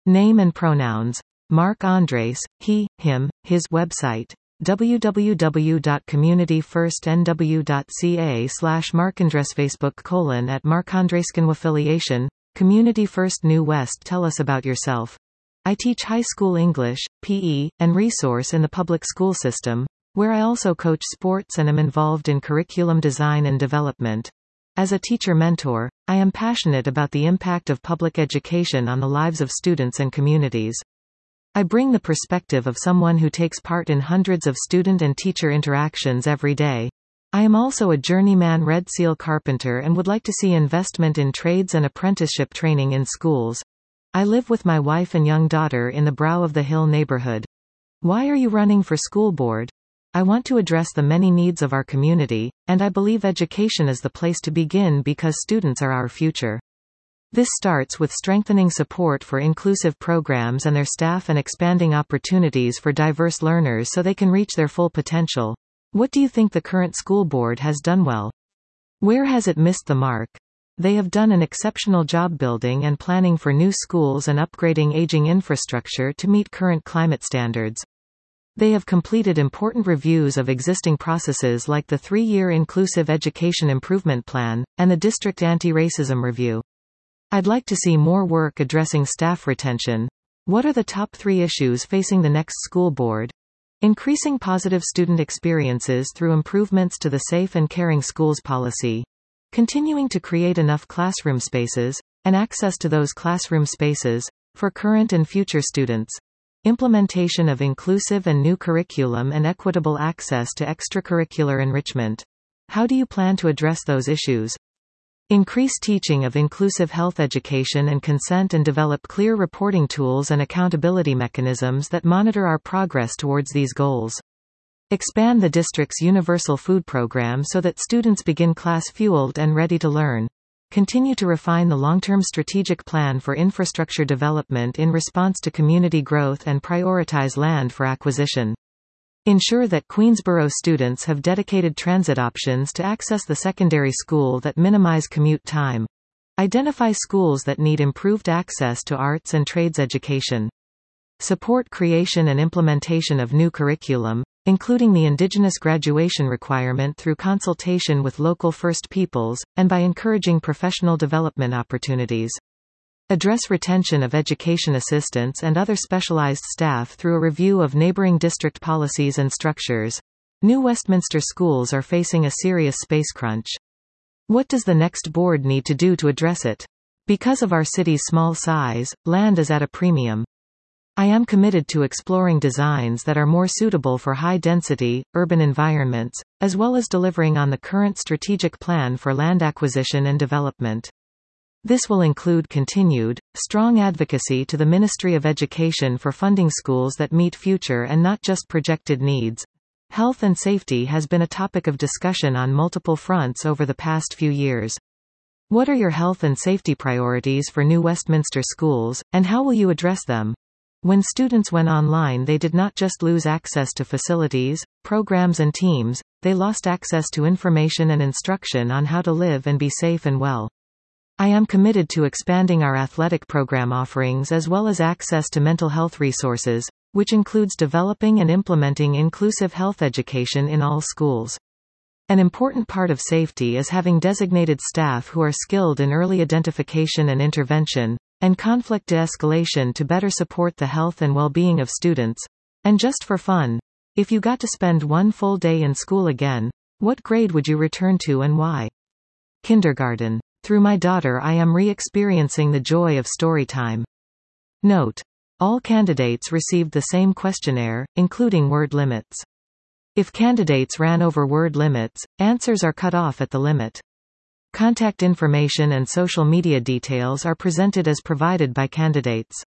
Name and pronouns. Marc Andres, he, him, his. Website. www.communityfirstnw.ca/marcandres. Facebook @marcandrescanwAffiliation. Community First New West. Tell us about yourself. I teach high school English, PE, and resource in the public school system, where I also coach sports and am involved in curriculum design and development. As a teacher mentor, I am passionate about the impact of public education on the lives of students and communities. I bring the perspective of someone who takes part in hundreds of student and teacher interactions every day. I am also a journeyman Red Seal carpenter and would like to see investment in trades and apprenticeship training in schools. I live with my wife and young daughter in the Brow of the Hill neighborhood. Why are you running for school board? I want to address the many needs of our community, and I believe education is the place to begin because students are our future. This starts with strengthening support for inclusive programs and their staff and expanding opportunities for diverse learners so they can reach their full potential. What do you think the current school board has done well? Where has it missed the mark? They have done an exceptional job building and planning for new schools and upgrading aging infrastructure to meet current climate standards. They have completed important reviews of existing processes like the 3-year Inclusive Education Improvement Plan, and the District Anti-Racism Review. I'd like to see more work addressing staff retention. What are the top 3 issues facing the next school board? Increasing positive student experiences through improvements to the Safe and Caring Schools policy. Continuing to create enough classroom spaces, and access to those classroom spaces, for current and future students. Implementation of inclusive and new curriculum and equitable access to extracurricular enrichment. How do you plan to address those issues? Increase teaching of inclusive health education and consent and develop clear reporting tools and accountability mechanisms that monitor our progress towards these goals. Expand the district's universal food program so that students begin class-fueled and ready to learn. Continue to refine the long-term strategic plan for infrastructure development in response to community growth and prioritize land for acquisition. Ensure that Queensborough students have dedicated transit options to access the secondary school that minimize commute time. Identify schools that need improved access to arts and trades education. Support creation and implementation of new curriculum, including the Indigenous graduation requirement through consultation with local First Peoples, and by encouraging professional development opportunities. Address retention of education assistants and other specialized staff through a review of neighboring district policies and structures. New Westminster schools are facing a serious space crunch. What does the next board need to do to address it? Because of our city's small size, land is at a premium. I am committed to exploring designs that are more suitable for high-density, urban environments, as well as delivering on the current strategic plan for land acquisition and development. This will include continued, strong advocacy to the Ministry of Education for funding schools that meet future and not just projected needs. Health and safety has been a topic of discussion on multiple fronts over the past few years. What are your health and safety priorities for New Westminster schools, and how will you address them? When students went online, they did not just lose access to facilities, programs and teams, they lost access to information and instruction on how to live and be safe and well. I am committed to expanding our athletic program offerings as well as access to mental health resources, which includes developing and implementing inclusive health education in all schools. An important part of safety is having designated staff who are skilled in early identification and intervention, and conflict de-escalation to better support the health and well-being of students. And just for fun, if you got to spend one full day in school again, what grade would you return to and why? Kindergarten. Through my daughter I am re-experiencing the joy of story time. Note: all candidates received the same questionnaire, including word limits. If candidates ran over word limits, answers are cut off at the limit. Contact information and social media details are presented as provided by candidates.